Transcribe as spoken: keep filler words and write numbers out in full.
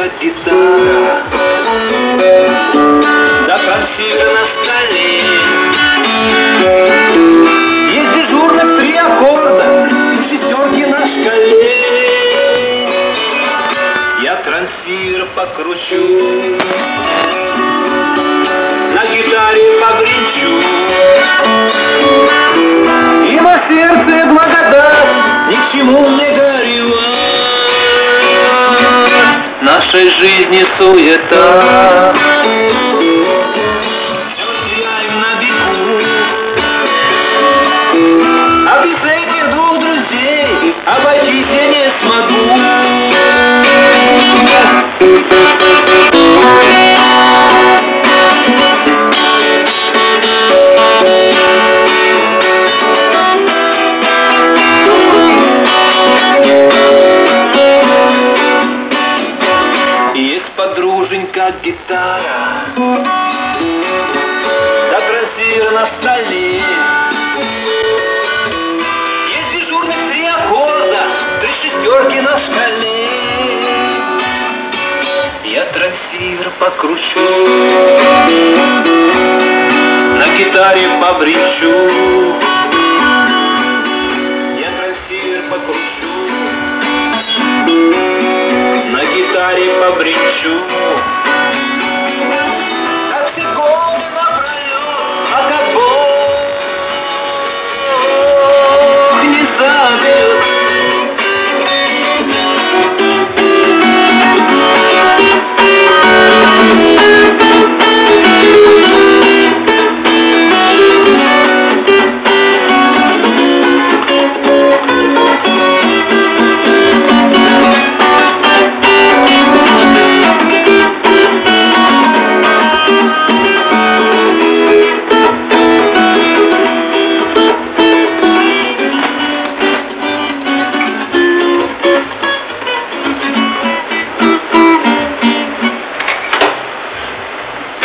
как гитара, да конфига на столе. Есть дежурных три аккорда, шестерки на шкале. Я трансфер покручу, на гитаре побренчу, и во сердце благодать, ни к чему не горевать. Нашей жизни суета, все теряем на бегу, а без этих двух друзей обойтись я не смогу. Подруженька гитара, да трансфер на столе. Есть дежурных три аккорда, три шестерки на шкале. Я трансфер покручу, на гитаре побренчу,